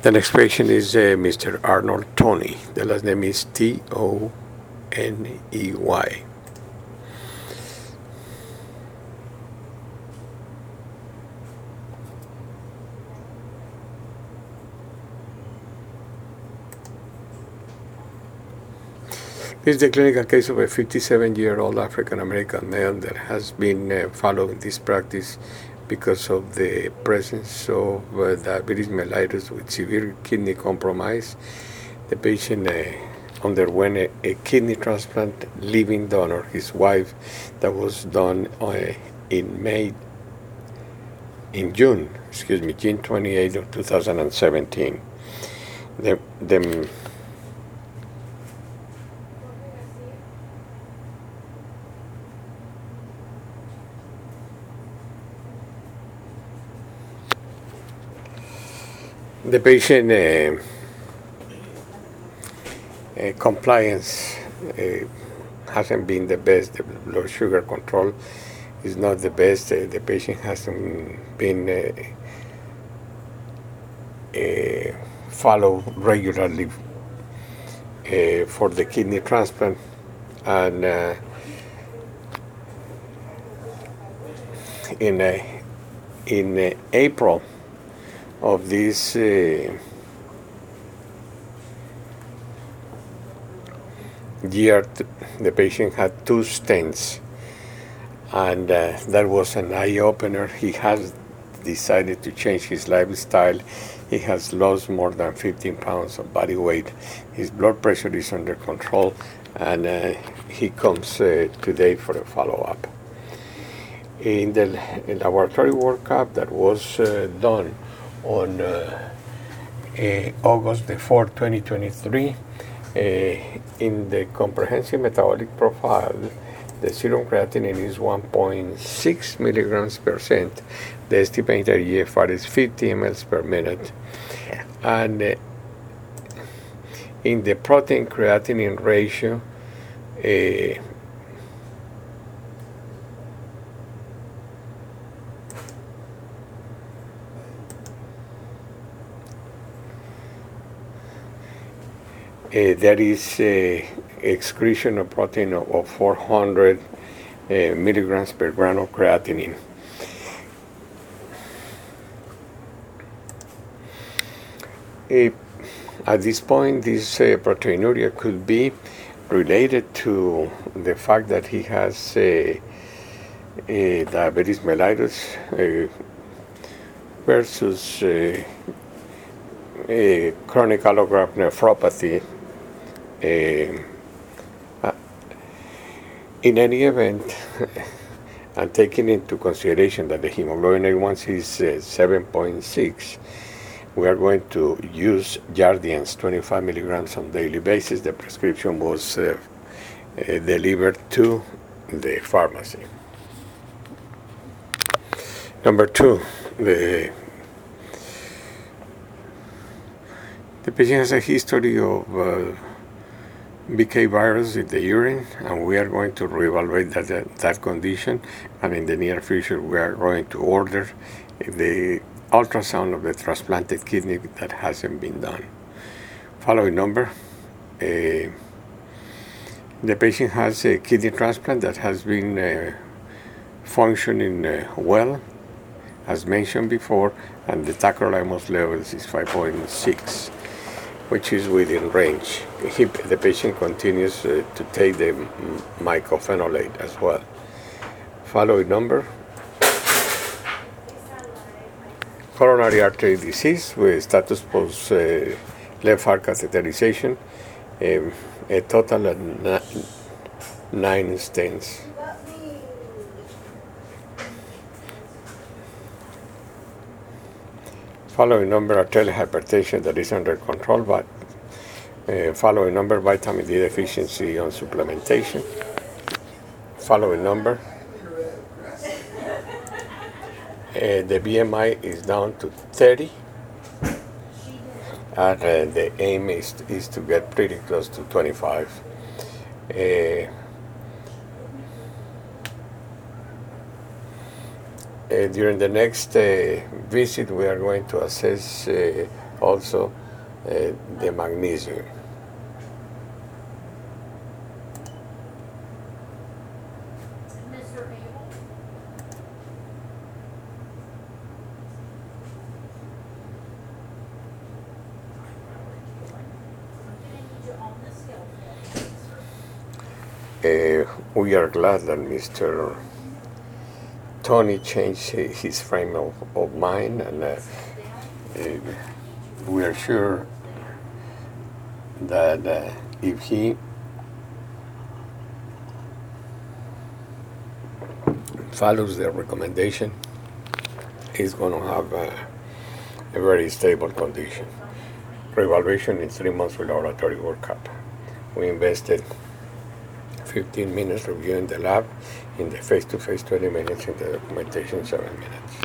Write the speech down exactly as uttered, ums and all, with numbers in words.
The next patient is uh, Mister Arnold Toney. The last name is T O N E Y. This is the clinical case of a fifty-seven-year-old African-American male that has been uh, following this practice because of the presence of uh, diabetes mellitus with severe kidney compromise. The patient uh, underwent a, a kidney transplant, living donor, his wife, that was done uh, in May, in June, excuse me, June twenty-eighth of two thousand seventeen. The, the The patient uh, uh, compliance uh, hasn't been the best. The blood sugar control is not the best. Uh, the patient hasn't been uh, uh, followed regularly uh, for the kidney transplant, and uh, in uh, in uh, April of this uh, year, the patient had two stents, and uh, that was an eye-opener. He has decided to change his lifestyle. He has lost more than fifteen pounds of body weight. His blood pressure is under control, and uh, he comes uh, today for a follow-up. In the laboratory workup that was uh, done on uh, uh, August the fourth, twenty twenty-three, uh, in the comprehensive metabolic profile, the serum creatinine is one point six milligrams per cent. The estimated E F R is fifty milliliters per minute. And uh, in the protein creatinine ratio, uh, Uh, there is uh, excretion of protein of, of four hundred uh, milligrams per gram of creatinine. Uh, at this point, this uh, proteinuria could be related to the fact that he has uh, uh, diabetes mellitus uh, versus uh, uh, chronic allograft nephropathy. Uh, uh, in any event, and taking into consideration that the hemoglobin A one C is uh, seven point six, we are going to use Jardiance twenty-five milligrams on a daily basis. The prescription was uh, uh, delivered to the pharmacy. Number two, the the patient has a history of uh, B K virus in the urine, and we are going to reevaluate that, that, that condition, and in the near future we are going to order the ultrasound of the transplanted kidney that hasn't been done. Following number, uh, the patient has a kidney transplant that has been uh, functioning uh, well, as mentioned before, and the tacrolimus levels is five point six, which is within range. He, the patient continues uh, to take the mycophenolate as well. Following number, coronary artery disease with status post uh, left heart catheterization, um, a total of na- nine stents. Following number, arterial hypertension that is under control, but uh, following number, vitamin D deficiency on supplementation. Following number, uh, the B M I is down to thirty, and uh, the aim is, is to get pretty close to twenty-five. Uh, Uh, during the next uh, visit, we are going to assess uh, also uh, the magnesium. Mister Abel? Can I need you on this scale for me, sir? Uh, we are glad that Mister Tony changed his frame of, of mind, and uh, uh, we are sure that uh, if he follows the recommendation, he's going to have a, a very stable condition. Reevaluation in three months with laboratory workup. We invested fifteen minutes reviewing the lab, in the face-to-face twenty minutes, in the documentation seven minutes.